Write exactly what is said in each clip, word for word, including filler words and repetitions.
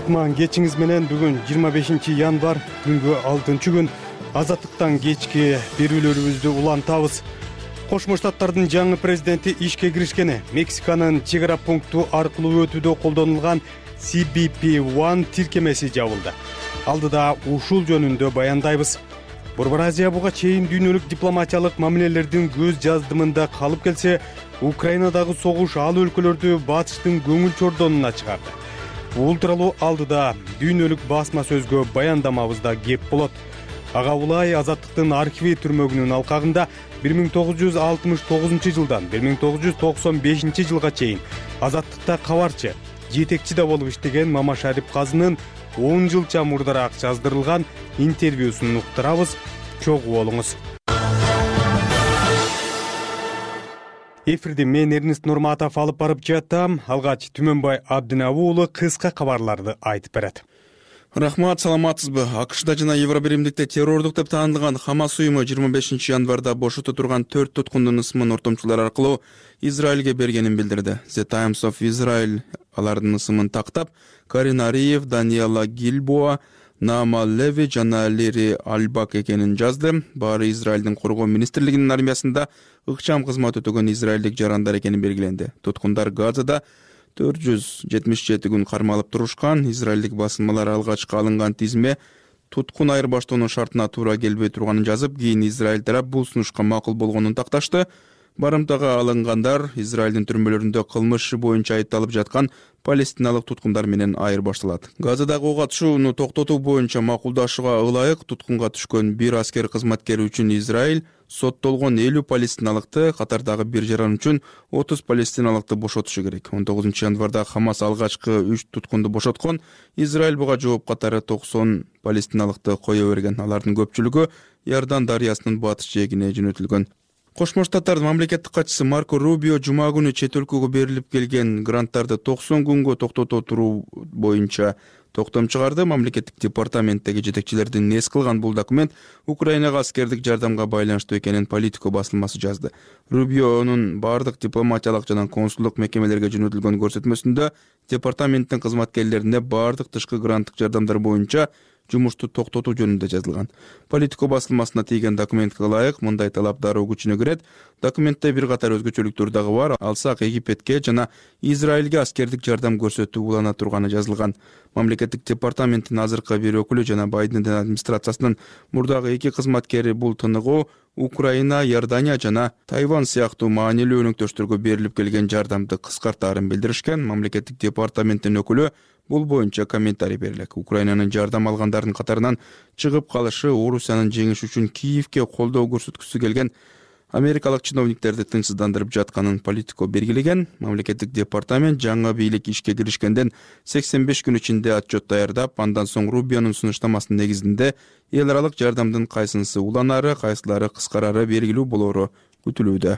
Кутман кечиңиз менен бүгүн жыйырма бешинчи январь күнгө алтынчы күн азаттыктан кечки берүүлөрүбүздү улантабыз. Кошмо Штаттардын жаңы президенти ишке киришкени, Мексиканын чек ара пункту аркылуу өтүүдө колдонулган си би пи один тиркемеси жабылды. Алдыда ушул жөнүндө баяндайбыз. Борбор Азия буга чейин дүйнөлүк дипломатиялык мамилелердин көз жаздымында калып келсе, Украинадагы согуш ал өлкөлөрдү батыштын көңүл чордонуна чыгарды. Бул тууралуу алдыда дүйнөлүк басма сөзгө баяндамабызда кеп болот. Ага улай азаттыктын архиви түрмөгүнүн алкагында бир миң тогуз жүз алтымыш тогузунчу жылдан бир миң тогуз жүз токсон бешинчи жылга чейин азаттыкта кабарчы, жетекчи да болуп иштеген Мамашарип Казынын он жылча мурдараак жаздырылган интервьюсун уктурабыз. Чогуу болуңуз. Эфирди мен Эрнест Нурматов алып барып жатам. Алгач Түмөнбай Абдинабы уулу кыска кабарларды айтып берет. Рахмат, саламатсызбы? АКШда жана Евробиримдикте террордук деп таандалган Хамас уюму жыйырма бешинчи январда бошото турган төрт туткундун ысымын ортомчулар аркылуу Израилге бергенин билдирди. The Times of Israel алардын ысымын тактап, Карин Ариев, Даниэла Гильбоа, Наама Леви жана Лери Альбак экенин жазды. Баары Израилдин коргоо министрлигинин армиясында ыкчам кызмат өтөгөн израилдик жарандар экени белгиленди. Туткундар Газада төрт жүз жетимиш жети күн кармалып турушкан. Израилдик басылмалар алгачкы алынган тизме туткун айырбаштоонун шартына туура келбей турганын жазып, кийин Израиль тарап бул сунушка макул болгонун такташты. Барымтага алынгандар Израилдин түрмөлөрүндө кылмыш иши боюнча айыпталып жаткан палестиналык туткундар менен айырбашталат. Газадагы ок атышууну токтотуу боюнча макулдашууга ылайык туткунга түшкөн бир аскер кызматкери үчүн Израиль соттолгон элүү палестиналыкты, катардагы бир жаран үчүн отуз палестиналыкты бошотушу керек. он тогузунчу январда Хамас алгачкы үч туткунду бошоткон. Израиль буга жооп катары токсон палестиналыкты кое берген. Алардын көпчүлүгү Иордан дарыясынын батыш жээгине жөнөтүлгөн. Кошмо Штаттардын мамлекеттик катчысы Марко Рубио жума күнү чет өлкөгө берилип келген гранттарды токсон күнгө токтото туруу боюнча токтом чыгарды. Мамлекеттик департаменттеги жетекчилердин нес кылган бул документ Украинага аскердик жардамга байланыштуу экенин Политико басылмасы жазды. Рубионун бардык дипломатиялык жана консулдук мекемелерге жөнөтүлгөн көрсөтмөсүндө департаменттин кызматкерлерине бардык тышкы гранттык жардамдар боюнча жумушту токтотуу жөнүндө жазылган. Политико басылмасына тийген документке ылайык мындай талап дароо күчүнө кирет. Документте бир катар өзгөчөлүктөр дагы бар. Алсак Египетке жана Израилге аскердик жардам көрсөтүү улана турганы жазылган. Мамлекеттик департаменттин азыркы бир өкүлү жана Байдендин администрациясынын мурдагы эки кызматкери бул тыныгуу Украина, Иордания жана Тайвань сыяктуу маанилүү өнөктөштөргө берилип келген жардамды кыскартаарын билдиришкен. Мамлекеттик департаменттин өкүлү бул боюнча комментарий берилек. Украинанын жардам алгандардын катарынан чыгып калышы Орусиянын жеңиши үчүн Киевке колдоо көрсөткүсү келген америкалык чиновниктерди тынчсыздандырып жатканын Политико белгилеген. Мамлекеттик департамент жаңы бийлик ишке киришкенден сексен беш күн ичинде отчет даярдап, андан соң Рубионун сунуштамасынын негизинде эл аралык жардамдын кайсынысы уланары, кайсылары кыскарары белгилүү болору күтүлүүдө.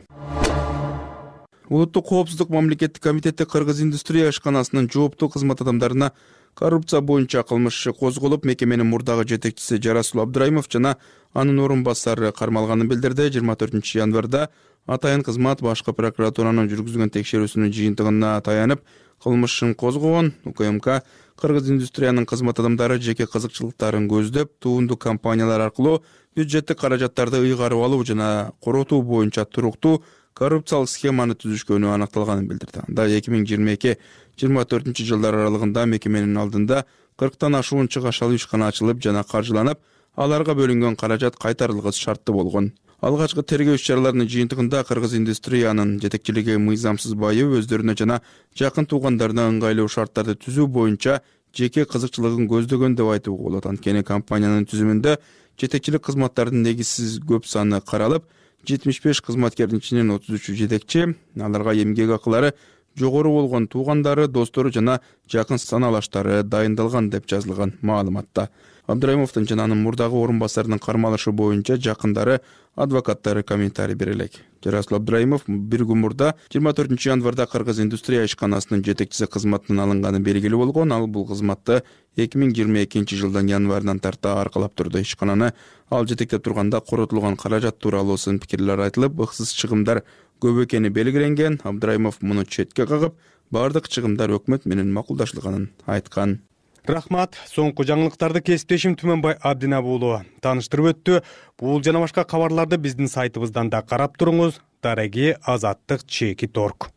Улуттук коопсуздук мамлекеттик комитети Кыргыз индустрия ишканасынын жооптуу кызмат адамдарына коррупция боюнча кылмыш иши козголуп, мекеменин мурдагы жетекчиси Жарасул Абдырайымов жана анын орун басары кармалганын билдирди. жыйырма төртүнчү январда атайын кызмат башкы прокуратуранын жүргүзгөн текшерүүсүнүн жыйынтыгына таянып кылмыш ишин козгогон. УКМК Кыргыз индустриянын кызмат адамдары жеке кызыкчылыктарын көздөп, туунду компаниялар аркылуу бюджеттик каражаттарды ыйгарып алуу жана коротуу боюнча туруктуу коррупциялык схеманы түзүшкөнү аныкталганын билдирди. Анда эки миң жыйырма эки жыйырма төртүнчү жылдар аралыгында мекеменин алдында кырктан ашуун чыгашалуу ишкана ачылып жана каржыланып, аларга бөлүнгөн каражат кайтарылгысы шарттуу болгон. Алгачкы тергөө иш-чараларынын жыйынтыгында Кыргыз индустриянын жетекчилиги мыйзамсыз байып, өздөрүнө жана жакын туугандарына ыңгайлуу шарттарды түзүү боюнча жеке кызыкчылыгын көздөгөн деп айтууга болот. Анткени компаниянын түзүмүндө жетекчилик кызматтардын негизсиз көп саны каралып, жетимиш беш кызматкердин ичинен отуз үчү жетекчи, аларга эмгек акылары жогору болгон туугандары, достору жана жакын саналаштары дайындалган деп жазылган маалыматта. Абдырайымовдун жана анын мурдагы орун басарынын кармалышы боюнча жакындары, адвокаттары комментарий берелек. Жарасул Абдырайымов бир күн мурда жыйырма төртүнчү январда Кыргыз индустрия ишканасынын жетекчиси кызматынан алынганы белгилүү болгон. Ал бул кызматты эки миң жыйырма экинчи жылдын январынан тарта аркалап турду. Ишкананы ал жетектеп турганда коротулган каражат тууралуу сын пикирлер айтылып, ыксыз чыгымдар көп экени белгиленген. Абдырайымов муну четке кагып, бардык чыгымдар өкмөт менен макулдашылганын айткан. Рахмат. Соңку жаңылыктарды кесиптешим Түмөнбай Абдинабы уулу тааныштырып өттү. Бул жана башка кабарларды биздин сайтыбыздан да карап туруңуз. Дареги азаттык чеки торг.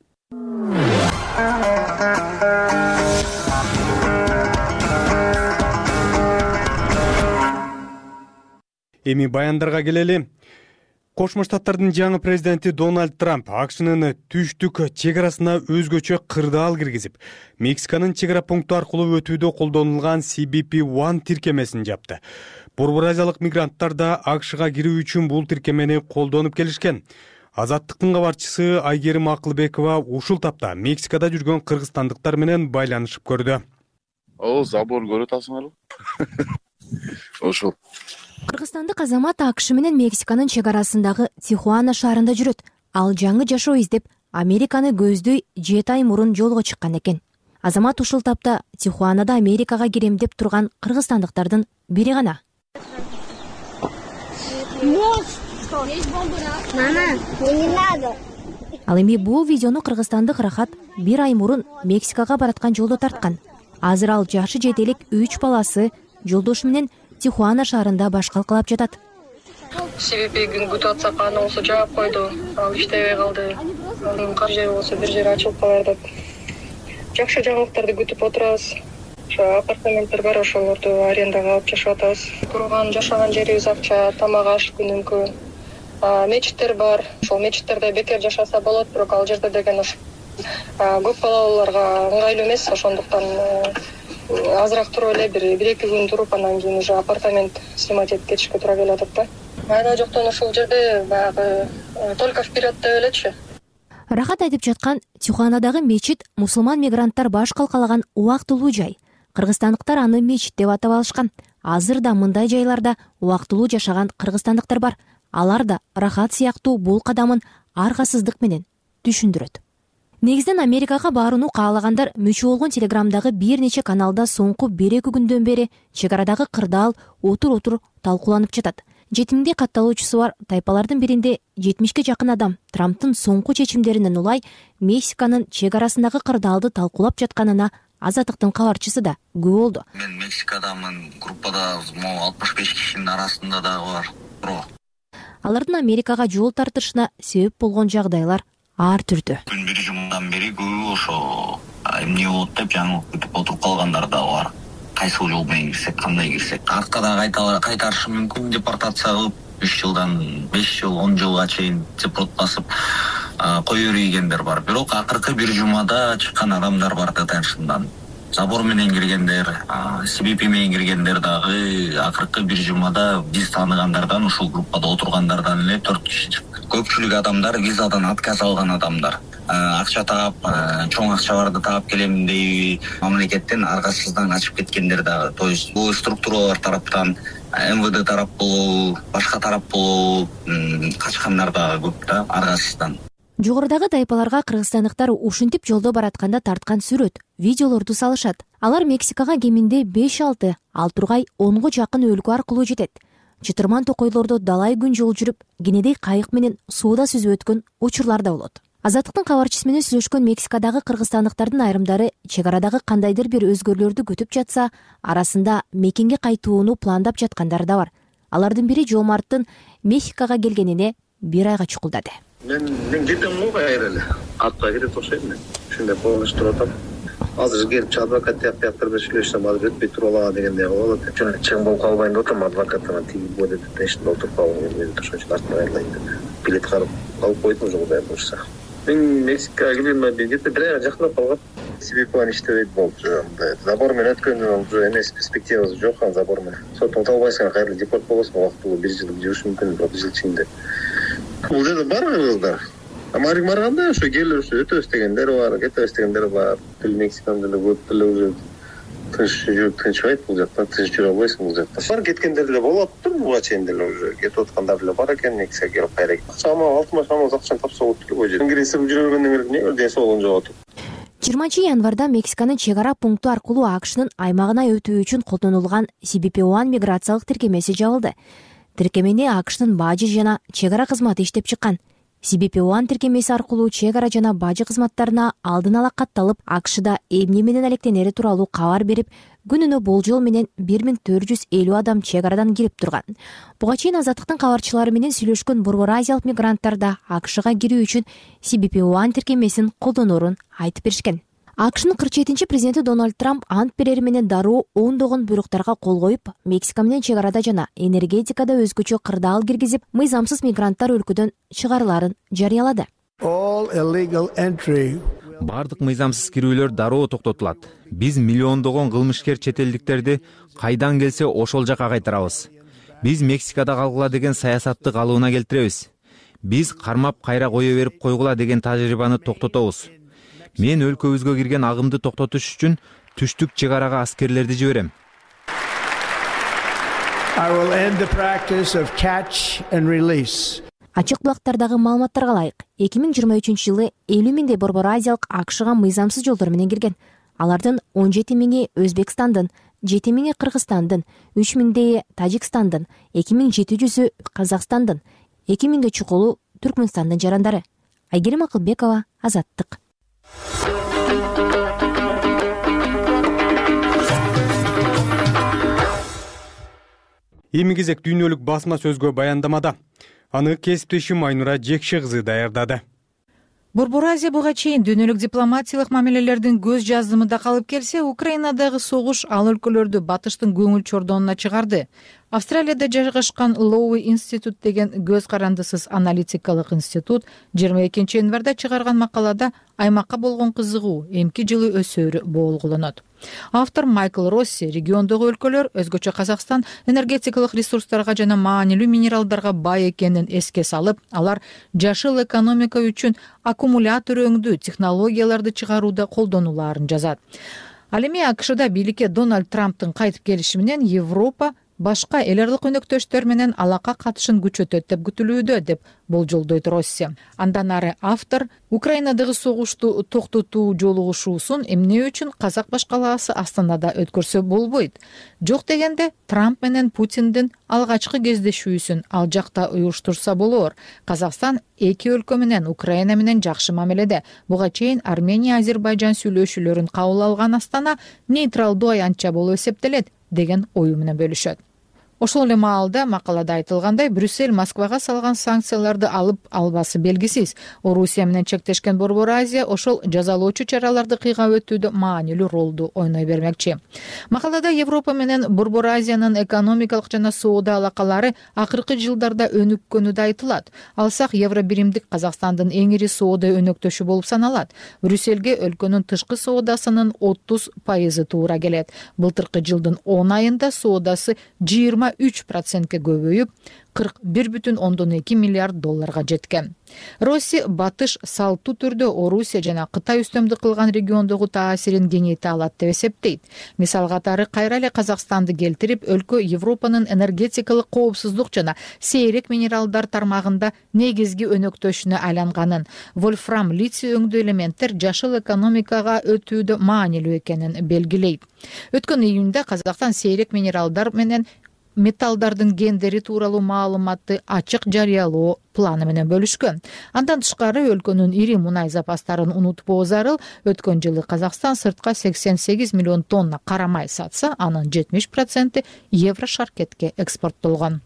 Эми баяндарга келели. Кошмо Штаттардын жаңы президенти Дональд Трамп АКШнын түштүк чегарасына өзгөчө кырдаал киргизип, Мексиканын чегара пункту аркылуу өтүүдө колдонулган си би пи один тиркемесин жапты. Борбор Азиялык мигранттар да АКШга кирүү үчүн бул тиркемени колдонуп келишкен. Азаттыктын кабарчысы Айгерим Акылбекова ушул тапта Мексикада жүргөн кыргызстандыктар менен байланышып көрдү. О, забор көрөт атасыңарбы? Ошол. Кыргызстандык азамат АКШ менен Мексиканын чегарасындагы Тихуана шаарында жүрөт. Ал жаңы жашоо издеп, Американы көздөй жети ай мурун жолго чыккан экен. Азамат ушул тапта Тихуанада Америкага кирем деп турган кыргызстандыктардын бири гана. Ал эми бул видеону кыргызстандык Рахат бир ай мурун Мексикага бараткан жолдо тарткан. Азыр ал жашы жетелик үч баласы жолдошу менен Тихуана шаарында баш калкалап жатат. си би пи күтүп атсак аны болсо жаап койду. Ал иштебей калды. Анын кар жери болсо бир жери ачылып калар деп. Жакшы жаңылыктарды күтүп отурабыз. Ошо апартаменттер бар, ошолорду арендага алып жашап атабыз. Турган, жашаган жерибиз акча, тамак аш күнүмкү. Мечиттер бар. Ошол мечиттерде бекер жашаса болот, бирок ал жерде деген ошо көп балалууларга ыңгайлуу эмес, ошондуктан азыраак туруп эле бир бир эки күн туруп анан кийин уже апартамент снимать этип кетишке туура келип атат да. Айда жоктон ушул жерде баягы только вперед деп элечи. Рахат айтып жаткан Тихуанадагы мечит мусулман мигранттар баш калкалаган убактылуу жай. Кыргызстандыктар аны мечит деп атап алышкан. Азыр да мындай жайларда убактылуу жашаган кыргызстандыктар бар. Алар да Рахат сыяктуу бул кадамын аргасыздык менен түшүндүрөт. Негизден Америкага барууну каалагандар мүчө болгон Телеграмдагы бир нече каналда соңку бир эки күндөн бери чегарадагы кырдаал отур-отур талкууланып жатат. Жетимиңде катталуучусу бар тайпалардын биринде жетимишке жакын адам Трамптын соңку чечимдеринен улай Мексиканын чегарасындагы кырдаалды талкуулап жатканына Азаттыктын кабарчысы да күбө болду. Мен Мексикадамын, группада алтымыш беш кишинин арасында да бар. Алардын Америкага жол тартышына себеп болгон жагдайлар ар түрдүү. Күн бир жумадан бери көбү ошо эмне болот деп жаңылык күтүп отуруп калгандар да бар. Кайсы жол менен кирсек, кандай кирсек, аркада кайтарышы мүмкүн, депортация кылып үч жылдан беш жыл, он жылга чейин депорт басып кое бергендер бар. Бирок акыркы бир жумада чыккан адамдар бар да ташындан. Забор менен киргендер, си би пи менен киргендер дагы акыркы бир жумада биз тааныгандардан, ушул группада отургандардан эле төрт киши чыкты. Көпчүлүк адамдар визадан отказ алган адамдар. Акча таап, чоң акчаларды таап келем дейби мамлекеттен аргасыздан качып кеткендер дагы. То есть бул структуралар тараптан, эм вэ дэ тарап болобу, башка тарап болобу качкандар дагы көп да аргасыздан. Жогорудагы тайпаларга кыргызстандыктар ушинтип жолдо баратканда тарткан сүрөт, видеолорду салышат. Алар Мексикага кеминде беш алты, ал тургай онго жакын өлкө аркылуу жетет. Чытырман токойлордо далай күн жол жүрүп, кенедей кайык менен сууда сүзүп өткөн учурлар да болот. Азаттыктын кабарчысы менен сүйлөшкөн Мексикадагы кыргызстандыктардын айрымдары чегарадагы кандайдыр бир өзгөрүүлөрдү күтүп жатса, арасында мекенге кайтууну пландап жаткандар да бар. Алардын бири Жомарттын Мексикага келгенине бир айга чукулдады. Мен мен жетем го кайра эле. Атка кетип окшойм мен. Ушундай полночь туруп атам. Азыр келип адвокат тияктар менен сүйлөшсөм, азыр өтпөй туруп алага дегендей болот. Жана чың болуп калбайын деп атам, адвокаттан тиги бул деп тешинде отуруп калган мен ошон үчүн артына кайрылайын деп. Билет карып алып койдум уже кудай буюрса. Мен Мексикага келгениме где-то бир айга жакындап калган. си би пи иштебейт болчу. Забор менен өткөндөн уже эмес, перспективасы жок ан забор менен. Сотун табылбайсың, кайра депорт болосуң, убактылуу бир жыл жүрүш мүмкүн, бир жыл ичинде. Бул жерде бар кыргыздар. Америка барганда ошо келип ошо өтөбүз дегендер бар, кетебиз дегендер бар. Тил Мексиканы деле көп деле уже тынч жүрүп тынчбайт бул жакта, тынч жүрө албайсың бул жакта. Бар кеткендер деле болот, буга чейин деле уже кетип аткандар деле бар экен, Мексикага келип кайра. Акчама алтымыш миң акчаны тапса болот эле бул жерде. Ингресип жүргөндөн кийин эмне ден соолугун жоготуп. жыйырманчы январда Мексиканын чегара пункту аркылуу АКШнын аймагына өтүү үчүн колдонулган си би пи один миграциялык тиркемеси жабылды. Тиркемени АКШнын бажы жана чегара кызматы иштеп чыккан. си би пи один тиркемеси аркылуу чек ара жана бажы кызматтарына алдын ала катталып, АКШда эмне менен алектенери тууралуу кабар берип, күнүнө болжол менен бир миң төрт жүз элүү адам чек арадан кирип турган. Буга чейин Азаттыктын кабарчылары менен сүйлөшкөн Борбор Азиялык мигранттар да АКШга кирүү үчүн си би пи один тиркемесин колдоноорун айтып беришкен. АКШнын кырк жетинчи президенти Дональд Трамп ант берери менен дароо ондогон буйруктарга кол коюп, Мексика менен чек арада жана энергетикада өзгөчө кырдаал киргизип, мыйзамсыз мигранттар өлкөдөн чыгарыларын жарыялады. Бардык мыйзамсыз кирүүлөр дароо токтотулат. Биз миллиондогон кылмышкер чет элдиктерди кайдан келсе ошол жака кайтарабыз. Биз Мексикада калгыла деген саясатты калыбына келтиребиз. Биз кармап кайра кое берип койгула деген тажрыйбаны токтотобуз. Мен өлкөбүзгө кирген агымды токтотуш үчүн түштүк чек арага аскерлерди жиберем. Ачык булактардагы маалыматтарга ылайык, эки миң жыйырма үчүнчү жылы элүү миңдей Борбор Азиялык АКШга мыйзамсыз жолдор менен кирген. Алардын он жети миңи Өзбекстандын, жети миңи Кыргызстандын, үч миңдейи Тажикстандын, эки миң жети жүзү Казакстандын, эки миңге чукулу Түркмөнстандын жарандары. Айгерим Акылбекова, Азаттык. Эми кезек дүйнөлүк басма сөзгө баяндамада. Аны кесиптешим Айнура Жекши кызы даярдады. Борбор Азия буга чейин дүйнөлүк дипломатиялык мамилелердин көз жаздымында калып келсе, Украинадагы согуш ал өлкөлөрдү батыштын көңүл чордонуна чыгарды. Австралияда жайгашкан Лоуи институт деген көз карандысыз аналитикалык институт жыйырма экинчи январда чыгарган макалада аймакка болгон кызыгуу эмки жылы өсөөрү болгуланат. Автор Майкл Росси региондогу өлкөлөр, өзгөчө Казакстан, энергетикалык ресурстарга жана маанилүү минералдарга бай экенин эске салып, алар жашыл экономика үчүн аккумулятор өңдүү технологияларды чыгарууда колдонулаарын жазат. Ал эми АКШда бийликке Дональд Трамптын кайтып келиши менен Европа башка эл аралык өнөктөштөр менен алака катышын күчөтөт деп күтүлүүдө, деп болжолдойт Росси. Андан ары автор Украинадагы согушту токтотуу жолугушуусун эмне үчүн казак башкалаасы Астанада өткөрсө болбойт? Жок дегенде Трамп менен Путиндин алгачкы кездешүүсүн ал жакта уюштурса болор. Казакстан эки өлкө менен Украина менен жакшы мамиледе. Буга чейин Армения, Азербайжан сүйлөшүүлөрүн кабыл алган Астана нейтралдуу аянтча болуп эсептелет деген ою менен бөлүшөт. Ошол эле маалда макалада айтылгандай, Брюссель Москвага салган санкцияларды алып албасы белгисиз. Орусия менен чектешкен Борбор Азия ошол жазалоочу чараларды кыйгап өтүүдө маанилүү ролду ойной бермекчи. Макалада Европа менен Борбор Азиянын экономикалык жана соода алакалары акыркы жылдарда өнүккөнү да айтылат. Алсак, евро биримдик Казакстандын эң ири соода өнөктөшү болуп саналат. Брюссельге өлкөнүн тышкы соодасынын отуз пайызы туура келет. Былтыркы жылдын он айында соодасы жыйырма үч процентке көбөйүп, кырк бир бүтүн ондон эки миллиард долларга жеткен. Росси батыш салттуу түрдө Орусия жана Кытай үстөмдүк кылган региондогу таасирин кеңейте алат деп эсептейт. Мисал катары кайра эле Казакстанды келтирип, өлкө Европанын энергетикалык коопсуздук жана сейрек минералдар тармагында негизги өнөктөшүнө айланганын, вольфрам, литий өңдүү элементтер жашыл экономикага өтүүдө маанилүү экенин белгилейт. Өткөн июнда Казакстан сейрек минералдар менен металлдардын гендери тууралуу маалыматты ачык жарыялоо планы менен бөлүшкөн. Андан тышкары өлкөнүн ири мунай запастарын унутпоо зарыл. Өткөн жылы Казакстан сыртка сексен сегиз миллион тонна кара май сатса, анын жетимиш проценти Евро шаркетке экспорттолгон.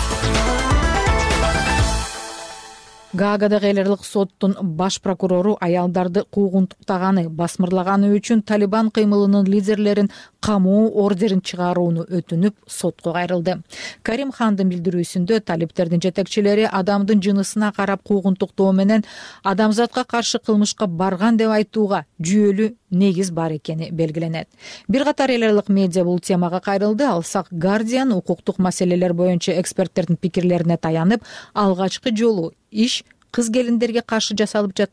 Гаагадагы эл аралык соттун баш прокурору аялдарды куугунтуктаганы, басмырлаганы үчүн Талибан кыймылынын лидерлерин камоо ордерин чыгарууну өтүнүп, сотко кайрылды. Карим Хандын билдирүүсүндө талиптердин жетекчилери адамдын жынысына карап куугунтуктоо менен адамзатка каршы кылмышка барган деп айтууга жүйөлүү негиз бар экени белгиленет. Бир катар эл аралык медиа бул темага кайрылды. Алсак, Guardian укуктук маселелер боюнча эксперттердин пикирлерине таянып, алгачкы жолу иш кыз келиндерге каршы жасалып жаткан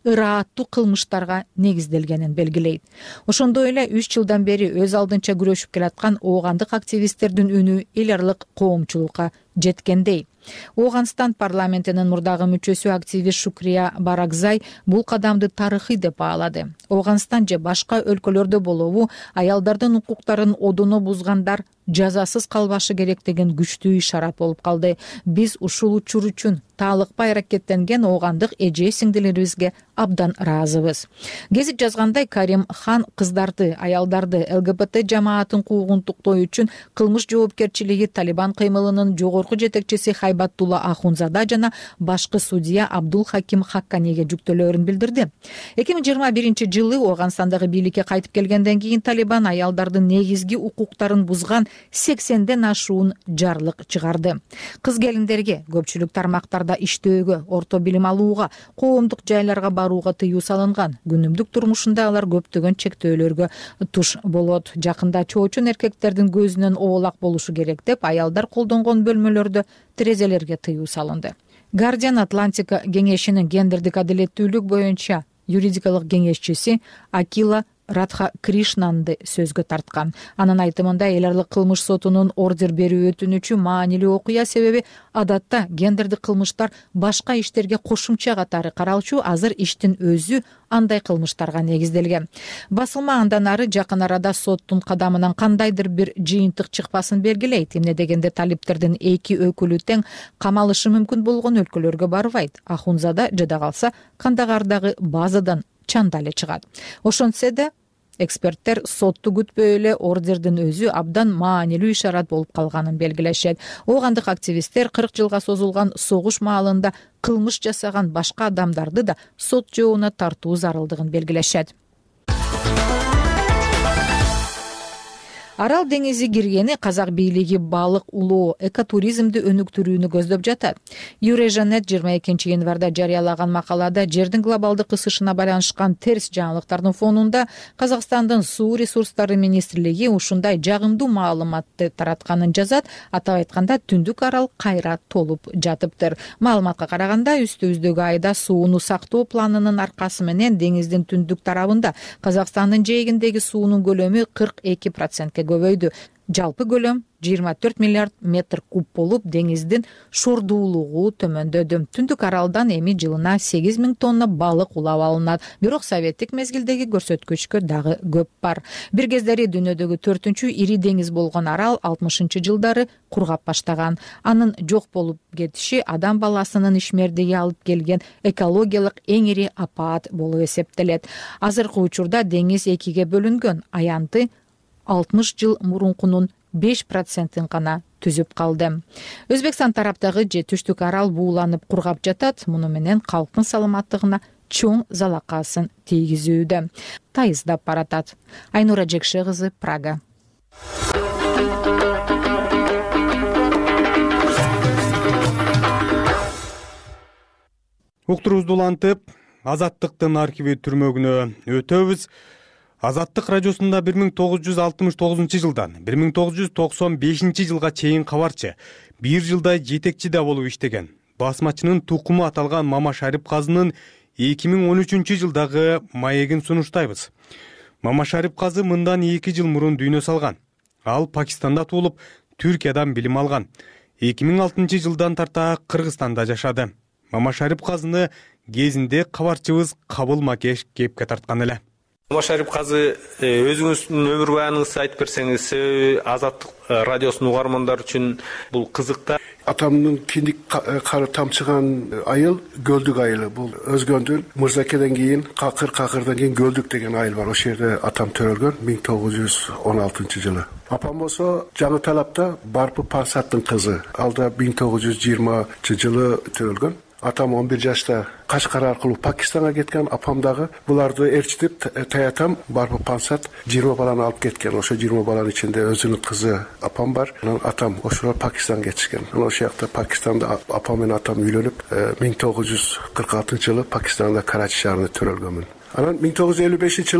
ырааттуу кылмыштарга негизделгенин белгилейт. Ошондой эле үч жылдан бери өз алдынча күрөшүп келаткан оогандык активисттердин үнү эл аралык коомчулукка жеткендей. Ооганстан парламентинин мурдагы мүчөсү активист Шукрия Баракзай бул кадамды тарыхый деп баалады. Ооганстан же башка өлкөлөрдө болобу аялдардын укуктарын одоно бузгандар жазасыз калбашы керек деген күчтүү ишарат болуп калды. Биз ушул учур үчүн таалыкпай аракеттенген оогандык эже сиңдилерибизге абдан ыраазыбыз. Гезит жазгандай, Карим Хан кыздарды, аялдарды, ЛГБТ жамаатын куугун туктоо үчүн кылмыш жоопкерчилиги Талибан кыймылынын жогорку жетекчиси Хайбаттулла Ахунзада жана башкы судья Абдул Хаким Хакканиге жүктөлөөрүн билдирди. эки миң жыйырма биринчи жылы Ооганстандагы бийликке кайтып келгенден кийин Талибан аялдардын негизги укуктарын бузган сексенден ашуун жарлык чыгарды. Кыз келиндерге көпчүлүк тармактарда иштөөгө, орто билим алууга, коомдук жайларга барууга тыюу салынган. Күнүмдүк турмушунда алар көптөгөн чектөөлөргө туш болот. Жакында чоочун эркектердин көзүнөн оолак болушу керек деп аялдар колдонгон бөлмөлөрдө терезелерге тыюу салынды. Guardian Атлантика кеңешинин гендердик адилеттүүлүк боюнча юридикалык кеңешчиси Акила Радха Кришнанды сөзгө тарткан. Анын айтымында эл аралык кылмыш сотунун ордер берүү өтүнүчү маанилүү окуя, себеби адатта гендердик кылмыштар башка иштерге кошумча катары каралчу, азыр иштин өзү андай кылмыштарга негизделген. Басылма андан ары жакын арада соттун кадамынан кандайдыр бир жыйынтык чыкпасын белгилейт. Эмне дегенде талиптердин эки өкүлү тең камалышы мүмкүн болгон өлкөлөргө барбайт. Ахунзада жада калса Кандагардагы базадан чанда эле чыгат. Ошентсе да эксперттер сотту күтпөй эле ордердин өзү абдан маанилүү ишарат болуп калганын белгилешет. Оогандык активисттер кырк жылга созулган согуш маалында кылмыш жасаган башка адамдарды да сот жообуна тартуу зарылдыгын белгилешет. Арал деңизи киргени казак бийлиги балык улоо, экотуризмди өнүктүрүүнү көздөп жатат. Юрежанет жыйырма экинчи январда жарыялаган макалада жердин глобалдык ысышына байланышкан терс жаңылыктардын фонунда Казакстандын суу ресурстары министрлиги ушундай жагымдуу маалыматты таратканын жазат. Атап айтканда, Түндүк арал кайра толуп жатыптыр. Маалыматка караганда, үстүбүздөгү айда сууну сактоо планынын аркасы менен деңиздин түндүк тарабында Казакстандын жээгиндеги суунун көлөмү кырк эки процентке көбөйдү. Жалпы көлөм жыйырма төрт миллиард метр куб болуп, деңиздин шордуулугу төмөндөдү. Түндүк аралдан эми жылына сегиз миң тонна балык улап алынат. Бирок советтик мезгилдеги көрсөткүчкө дагы көп бар. Бир кездери дүйнөдөгү төртүнчү ири деңиз болгон арал алтымышынчы жылдары кургап баштаган. Анын жок болуп кетиши адам баласынын ишмердиги алып келген экологиялык эң ири апаат болуп эсептелет. Азыркы учурда деңиз экиге бөлүнгөн. Аянты алтымыш жыл мурункунун беш процентин гана түзүп калды. Өзбекстан тараптагы жетиштүк арал бууланып кургап жатат. Муну менен калктын саламаттыгына чоң залакасын тийгизүүдө. Тайыздап баратат. Айнура Жекше кызы, Прага. Уктурубузду улантып, Азаттыктын архиви түрмөгүнө өтөбүз. Азаттык радиосунда бир миң тогуз жүз алтымыш тогузунчу жылдан бир миң тогуз жүз токсон бешинчи жылга чейин кабарчы, бир жылдай жетекчи да болуп иштеген басмачынын тукуму аталган Мама Шарип казынын эки миң он үчүнчү жылдагы маегин сунуштайбыз. Мама Шарип казы мындан эки жыл мурун дүйнө салган. Ал Пакистанда туулуп, Түркиядан билим алган. эки миң алтынчы жылдан тарта Кыргызстанда жашады. Мама Шарип казыны кезинде кабарчыбыз Кабыл Макеш кепке тарткан эле. Мама Шарип казы, өзүңүздүн өмүр баяныңызды айтып берсеңиз, Азаттык радиосунун угармандар үчүн бул кызык. Атамдын киндик кары тамчыган айыл Гөлдүк айылы. Бул өзгөндүн Мырзакеден кийин, Какыр, Какырдан кийин Гөлдүк деген айыл бар. Ошол жерде атам төрөлгөн миң тогуз жүз он алтынчы жылы. Апам болсо Жаңы Талапта Барпы Пансаттын кызы. Алда миң тогуз жүз жыйырманчы жылы төрөлгөн. Атам он бир жашта Кашкар аркылуу Пакистанга кеткен, апам дагы буларды ээрчитип, таятам Барпы Пансат жыйырма баланы алып кеткен. Ошо жыйырма баланын ичинде өзүнүн кызы апам бар. Анан атам ошолор Пакистанга кетишкен. Анан ошол жакта Пакистанда апам менен атам үйлөнүп, миң тогуз жүз кырк алтынчы жылы Пакистанда Карачи шаарында төрөлгөнмүн. Анан миң тогуз жүз элүү бешинчи жылы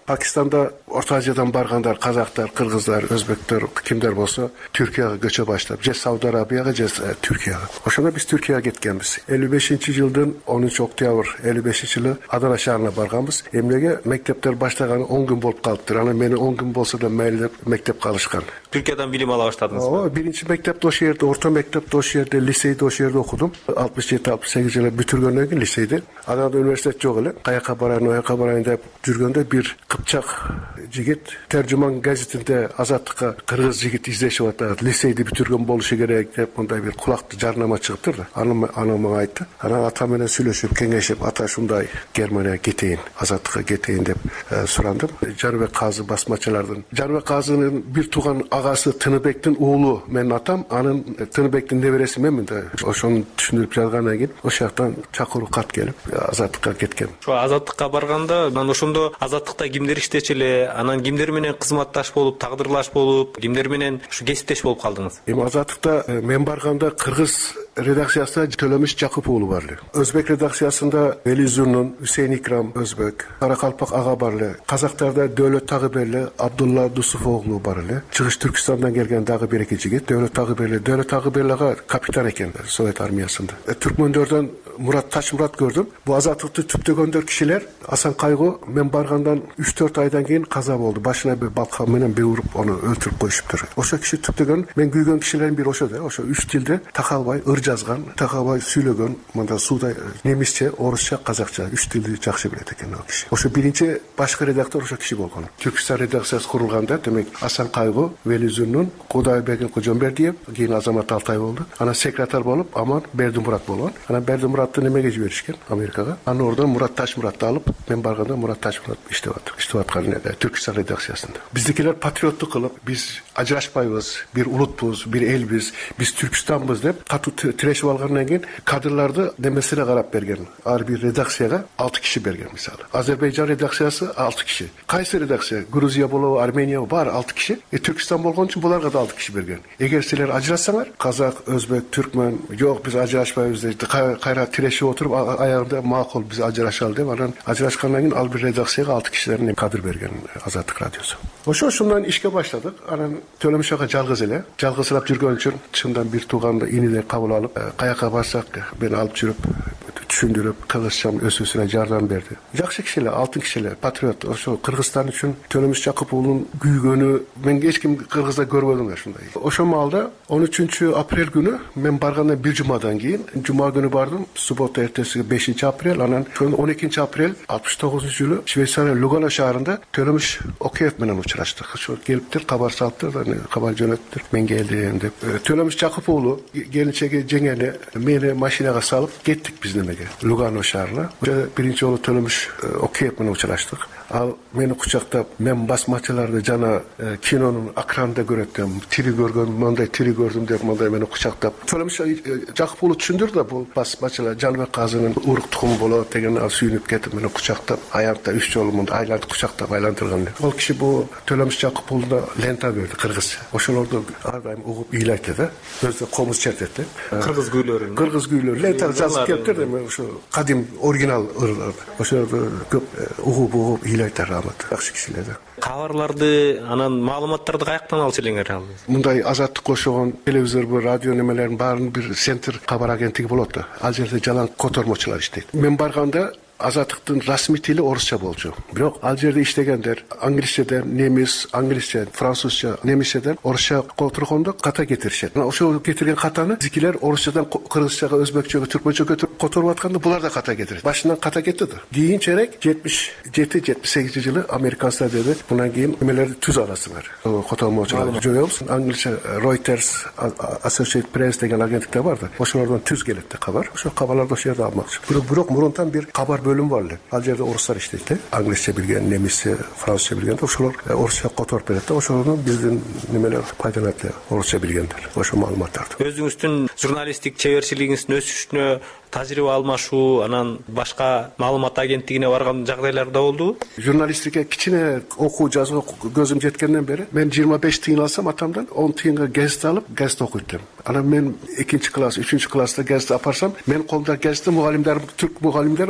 Пакистанда Орта Азиядан баргандар, казактар, кыргыздар, өзбектер, кимдер болсо Түркияга көчө баштап, же Сауд Арабияга, же Түркияга. Ошондо биз Түркияга кеткенбиз. элүү бешинчи жылдын онунчу октябрь элүү бешинчи жылы Адана шаарына барганбыз. Эмнеге мектептер баштаганы он күн болуп калыптыр. Анан мени он күн болсо да мейли деп мектепке алышкан. Түркиядан билим ала баштадыңыз ба? Ооба, биринчи мектепти ошол жерде, орто мектепти ошол жерде, лицейди ошол жерде окудум. алтымыш жети алтымыш сегиз жылы бүтүргөндөн кийин лицейди. Анан университет жок эле. Каяка барайын, ояка барайын деп жүргөндө бир кыпчак жигит Тержуман газетинде Азаттыкка кыргыз жигит издешип атат. Лицейди бүтүргөн болушу керек деп мындай бир кулактуу жарнама чыгыптыр да. Аны аны мага айтты. Анан ата менен сүйлөшүп, кеңешип, ата ушундай Германияга кетейин, Азаттыкка кетейин деп сурандым. Жаныбек Казы басмачылардын. Жаныбек Казынын бир тууган агасы Тыныбектин уулу менин атам, анын Тыныбектин небереси менмин да. Ошону түшүндүрүп жазгандан кийин ошол жактан чакыруу кат келип Азаттыкка кеткем. Ошо Азаттыкка барганда, анан ошондо Азаттыкта кимдер иштечү эле, анан кимдер менен кызматташ болуп, тагдырлаш болуп, кимдер менен ушу кесиптеш болуп калдыңыз? Эми Азаттыкта мен барганда кыргыз редакциясында Төлөмүш Жакып уулу бар эле. Өзбек редакциясында Вели Зурнун, Үсейин Икрам өзбек, Каракалпак ага бар эле. Казактарда Дөөлөт Тагыберли, Абдулла Дусуф оглу бар эле. Чыгыш Түркистандан келген дагы бир эки жигит, Дөөлөт Тагыберли, Дөөлөт Тагыберли ага капитан экен Совет армиясында. Түркмөндөрдөн Мурат Ташмурат көрдүм. Бу Азаттыкты түптөгөндөр кишилер, Асан Кайгы мен баргандан үч төрт айдан кийин каза болду. Башына бир балка менен бир уруп, аны өлтүрүп коюшуптур. Ошо киши түптөгөн, мен күйгөн кишилердин бири ошо да, ошо үч тилде такалбай ыр жазган, такалбай сүйлөгөн, мында суудай немисче, орусча, казакча үч тилди жакшы билет экен ал киши. Ошо биринчи башкы редактор ошо киши болгон. Түркстан редакциясы курулганда, демек Асан Кайгы, Вели Зурнун, Кудайбек Кожомбердиев, кийин Азамат Алтай болду. Анан секретарь болуп Аман Бердимурат болгон. Анан Бердимуратты немеге жиберишкен Америкага. Анан ордон Мурат Ташмуратты алып, мен барганда Мурат Ташмурат иштеп атат. Иштеп аткан Түркстан редакциясында. Биздикилер патриоттук кылып, биз ажырашпайбыз, бир улутпуз, бир элбиз, биз Түркстанбыз деп катуу тирешип алгандан кийин кадрларды немесине карап берген. Ар бир редакцияга алты киши берген мисалы. Азербайжан редакциясы алты киши. Кайсы редакция? Грузия болобу, Армения бар алты киши. Э Түркстан болгон үчүн буларга да алты киши берген. Эгер силер ажырашсаңар, казак, өзбек, түркмөн, жок биз ажырашпайбыз деп кайра тирешип отуруп, аягында макул биз ажырашалы деп, анан ажырашкандан кийин ал бир редакцияга алты кишилердин кадр берген Азаттык радиосу. Ошо ошондон ишке баштадык. Анан Төлөмүш ага жалгыз эле, жалгызсырап жүргөн үчүн чындан бир тууганды инидей кабыл алып, каяка барсак мени алып жүрүп, түшүндүрүп, кыргызчам өсүүсүнө жардам берди. Жакшы кишилер, алтын кишилер, патриот. Ошо Кыргызстан үчүн Төлөмүш Жакып уулунун күйгөнү мен эч ким Кыргызда көрбөдүм ушундай. Ошол маалда он үчүнчү апрель күнү мен баргандан бир жумадан кийин, жума күнү бардым, суббота эртеси бешинчи апрель, анан он экинчи апрель алтымыш тогузунчу жылы Швейцария Лугано шаарында Төлөмүш Океев менен учураштык. Ошо келиптир, кабар салыптыр, кабар жөнөттүр. Мен келдим деп. Төлөмүш Жакып уулу келинчеги жеңени мени машинага салып кеттик биз немеге. Лугано шаарына. Биринчи жолу Төлөмүш Океев менен учураштык. Ал мени кучактап, мен басмачыларды жана кинонун экранында көрөтөм, тири көргөн, мындай тири көрдүм деп мындай мени кучактап. Төлөмүш Жакып уулу түшүндүр да, бул басмачылар Жаныбек Казынын урук тукуму болот деген ал сүйүнүп кетип мени кучактап, аякта үч жолу мындай айлантып кучактап айландырган. Ал киши бул Төлөмүш Жакып уулуна лента берди кыргызча. Ошолорду ар дайым угуп ыйлайт да. Өзү комуз чертет да. Кыргыз күйлөрүн. Кыргыз күйлөрү лента жазып келиптир да, мен ошо кадим оригинал ырларды. Ошолорду көп угуп угуп ыйлайт рамат. Жакшы кишилер да. Кабарларды, анан маалыматтарды каяктан алчу элеңер ал? Мындай Азаттыкка окшогон телевизор, радио немелерин баарын бир центр кабар агенттиги болот да. Ал жерде жалаң котормочулар иштейт. Мен барганда Азаттыктын расмий тили орусча болчу. Бирок ал жерде иштегендер англисчеден, немис, англисче, французча, немисчеден орусча которгондо ката кетиришет. Ошол кетирген катаны зикилер орусчадан кыргызчага, өзбекчеге, түркмөнчөгө которуп атканда булар да ката кетирет. Башынан ката кетти да. Кийинчерээк жетимиш жети жетимиш сегизинчи жылы американцдар деди, мындан кийин эмелерди түз аласыңар. Котормочуларды жоёбуз. Англисче Reuters, Associated Press деген агенттиктер бар да. Ошолордон түз келет да кабар. Ошол кабарларды ошол жерде алмакчы. Бирок мурунтан бир кабар бөлүм бар эле. Ал жерде орустар иштейт да. Англисче билген, немисче, французча билген, ошолор орусча которуп берет да. Ошолордон биздин немелер пайдаланат да, орусча билгендер. Ошол маалыматтарды. Өзүңүздүн журналисттик чеберчилигиңиздин өсүшүнө тажрыйба алмашуу, анан башка маалымат агенттигине барган жагдайлар да болдубу? Журналистикке кичине окуу жазууга көзүм жеткенден бери мен жыйырма беш тыйын алсам атамдан он тыйынга гезит алып, гезит окуйт эдим. Анан мен экинчи класс, үчүнчү класста гезит апарсам, мен колумда гезитти мугалимдер, түрк мугалимдер алып окуйт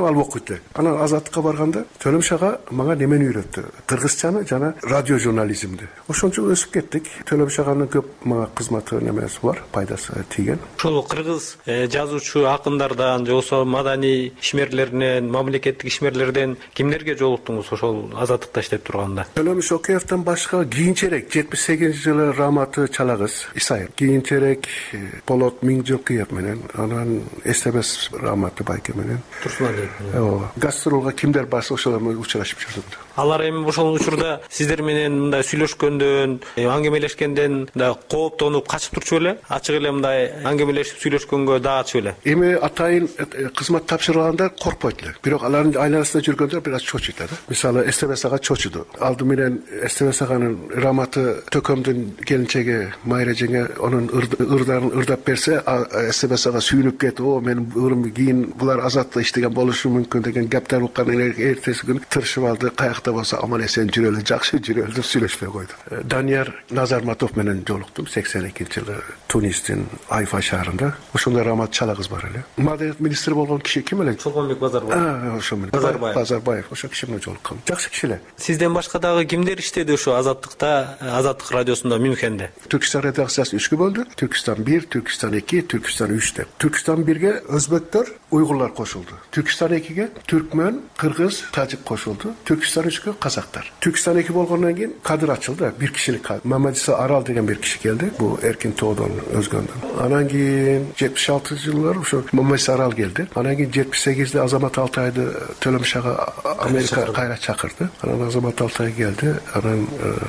эле. Анан Азаттыкка барганда Төлөмүш ага мага немени үйрөттү? Кыргызчаны жана радио журнализмди. Ошончо өсүп кеттик. Төлөмүш аганын көп мага кызматы немеси бар, пайдасы тийген. Ошол кыргыз жазуучу акындардан же болбосо маданий ишмерлеринен, мамлекеттик ишмерлерден кимдерге жолуктуңуз ошол Азаттыкта иштеп турганда? Төлөмүш Океевден башка кийинчерээк жетимиш сегизинчи жылы Раматы Чалагыз Исайыр, кийинчерээк Болот Миңжылкыев менен, анан Эстебес Раматы Байке менен Турсунали. Ооба. Гастролго кимдер барса ошолор менен учурашып жүрдүм. Алар эми ошол учурда сиздер менен мындай сүйлөшкөндөн, аңгемелешкенден да кооптонуп качып турчу беле? Ачык эле мындай аңгемелешип сүйлөшкөнгө даачу беле? Эми атайын кызмат тапшыргандар коркпойт эле. Бирок алардын айланасында жүргөндөр бир аз чочуйт да. Мисалы Эстебес ага чочуду. Алды менен Эстебес аганын Раматы Төкөмдүн келинчеги Майра жеңе анын ырдарын ырдап берсе, Эстебес ага сүйүнүп кетип, "О, менин ырым кийин булар Азатта иштеген болушу мүмкүн" деген кептер уккан эртеси күнү тырышып алды. Каякта болсо аман эсен жүрөлү, жакшы жүрөлү деп сүйлөшпөй койду. Данияр Назарматов менен жолуктум сексен экинчи жылы Тунистин Айфа шаарында. Ошондо Рамат Чалагыз бар эле. Маданият министри болгон киши ким эле? Чолгонбек Базарбаев. А, ошо менен. Базарбаев. Базарбаев, ошо киши менен жолуккан. Жакшы киши эле. Сизден башка дагы кимдер иштеди ошо Азаттыкта, Азаттык радиосунда Мюнхенде? Түркистан редакциясы үчкө бөлдү. Түркистан бир, Түркистан эки, Түркистан үч деп. Түркистан бирге өзбектер, уйгурлар кошулду. Түркистан экиге түркмөн, кыргыз, тажик кошулду. Түркистан үчкө казактар. Түркистан эки болгондон кийин кадр ачылды. Бир кишилик Мамадиса Арал деген бир киши келди. Бул Эркин Тоодон өзгөндөн. Анан кийин жетимиш алтынчы жылдары ошо Мамадиса Арал келди. Анан кийин жетимиш сегизде Азамат Алтайды Төлөмүш ага Америка кайра чакырды. Анан Азамат Алтай келди. Анан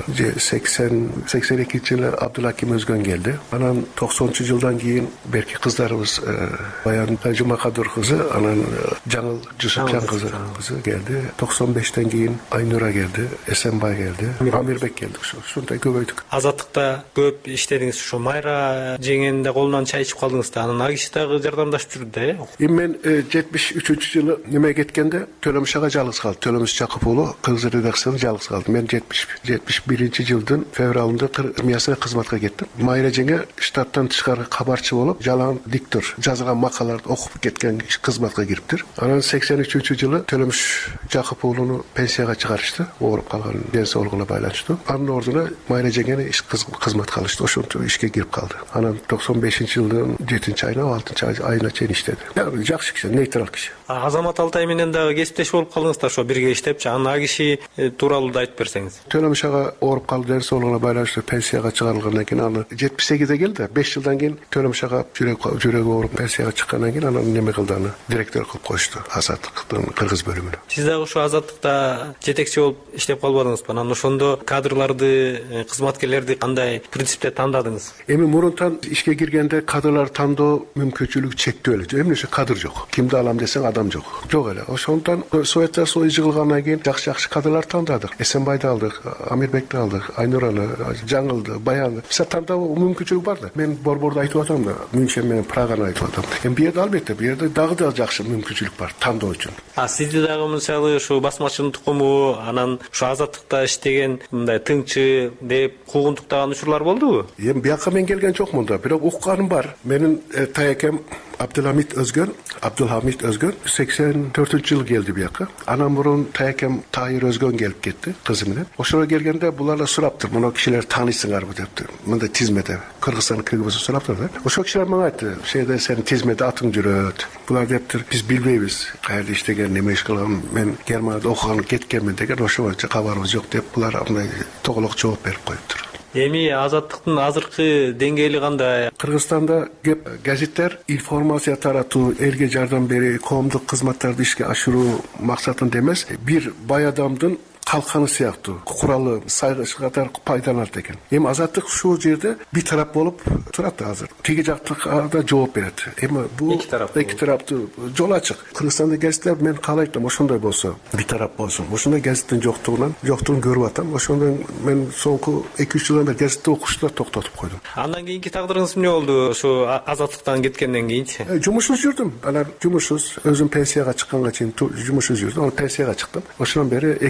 сексен экинчи жылы Абдулаким Өзгөн келди. Анан токсонунчу жылдан кийин берки кыздарыбыз Баян Жумакадыр кызы, анан Жаңыл Жусупжан кызы келди. токсон бештен кийин Айнура келди, Эсенбай келди, Амирбек келди. Ушундай көбөйдүк. Азаттыкта көп иштедиңиз. Ошо Майра жеңенин да колунан чай ичип калдыңыз да. Анан агиши дагы жардамдашып жүрдү да. Эми мен жетимиш үчүнчү жылы неме кеткенде Төлөмүш ага жалгыз калды. Төлөмүш Жакып уулу кыргыз редакциясында жалгыз калды. Мен жетимиш биринчи жылдын февралында армиясына кызматка кеттим. Майра жеңе штаттан тышкары кабарчы болуп, жалаң диктор жазган макалаларды окуп кеткен кызматка кириптир. Анан сексен үчүнчү жылы Төлөмүш Жакып уулуну пенсияга чыгарышты. Ооруп калган ден соолугуна байланыштуу. Анын ордуна Майра жеңени кызматка алышты. Ошончо ишке кирип калды. Анан токсон бешинчи жылдын жетинчи айына, алтынчы айына чейин иштеди. Жакшы киши, нейтрал киши. Азамат Алтай менен дагы кесиптеш болуп калдыңыз да, ошо бирге иштепчи. Анын а киши тууралуу да айтып берсеңиз. Төлөмүш ага ооруп калды, ден соолугуна байланыштуу пенсияга чыгарылгандан кийин аны жетимиш сегизде келди. беш жылдан кийин Төлөмүш ага жүрөгү ооруп пенсияга чыккандан кийин анан неме кылды, аны директор кылып коюшту Азаттыктын кыргыз бөлүмүнө. Сиз дагы ошо Азаттыкта жетекчи болуп иштеп калбадыңызбы? Анан ошондо кадрларды, кызматкерлерди кандай принципте тандадыңыз? Эми мурунтан ишке киргенде кадрлар тандоо мүмкүнчүлүгү чектүү эле. Эмнеше кадр жок. Кимди алам десең адам жок. Жок эле. Ошондон Советтер Союзу жыгылгандан кийин жакшы-жакшы кадрлар тандадык. Эсенбайды алдык, Амирбекти алдык, Айнураны, Жаңылды, Баянды. Биз тандоо мүмкүнчүлүк бар да. Мен борборду айтып атам да, Мюнхен менен Праганы айтып атам. Эми бу жерде албетте, бу жерде дагы да жакшы мүмкүнчүлүк бар тандоо үчүн. А сизди дагы мисалы ушу басмачынын тукуму, анан ушу Азаттыкта иштеген мындай тыңчы деп куугунтуктаган учурлар болдубу? Эми бияка мен келген жокмун да, бирок укканым бар. Менин таякем Абдулхамид Өзгөн, Абдулхамид Өзгөн сексен төртүнчү жылы келди бияка. Анан мурун таякем Тайыр Өзгөн келип кетти кызы менен. Ошого келгенде булар сураптыр, мына кишилер таанысыңарбы депти. Мындай тизмеде Кыргызстан кыргызы сураптыр да. Ошо кишилер мага айтты, "Шейде сен тизмеде атың жүрөт." Булар дептир, "Биз билбейбиз, каерде иштеген, неме иш кылган, мен Германияда окуган кеткенмин" деген, ошо боюнча кабарыбыз жок деп булар мындай тоголок жооп берип коюптур. Эми Азаттыктын азыркы деңгээли кандай? Кыргызстанда кеп газеттер информация таратуу, элге жардам берүү, коомдук кызматтарды ишке ашыруу максатында эмес, бир бай адамдын калканы сыяктуу куралы сайгышкатар пайдаланат экен. Эми Азаттык ушул жерде бир тарап болуп турат азыр. Тиги жактыкка да жооп берет. Эми бул эки тараптуу жол ачык. Кыргызстанда газеттер мен каалайм, ошондой болсо, бир тарап болсун. Ошондой газеттин жоктугунан, жоктугун көрүп атам. Ошондон мен соңку эки үч жылдан бери газетти окушту да токтотуп койдум. Андан кийинки тагдырыңыз эмне болду? Ошо Азаттыктан кеткенден кийинчи? Жумушсуз жүрдүм. Анан жумушсуз, өзүм пенсияга чыкканга чейин жумушсуз жүрдүм. Анан пенсияга чыктым. Ошондон бери эки миң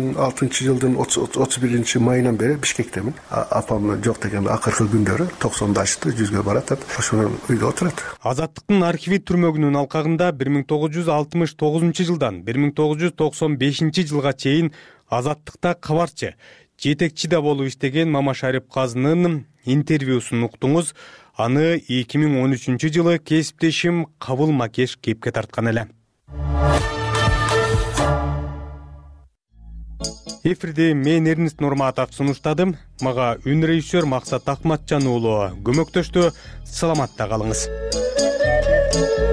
миң алтынчы жылдын отуз биринчи майынан бери Бишкектемин. Апам жок дегенде акыркы күндөрү токсондо ачты, жүзгө барат деп ошону үйдө отурат. Азаттыктын архиви түрмөгүнүн алкагында бир миң тогуз жүз алтымыш тогузунчу жылдан бир миң тогуз жүз токсон бешинчи жылга чейин Азаттыкта кабарчы, жетекчи да болуп иштеген Мамашарип Казынын интервьюсун уктуңуз. Аны эки миң он үчүнчү жылы кесиптешим Кабыл Макеш кепке тарткан эле. Эфирде мен Эрнест Нурматов сунуштадым. Мага үн режиссер Максат Акматжан уулу көмөктөштү. Саламатта калыңыз.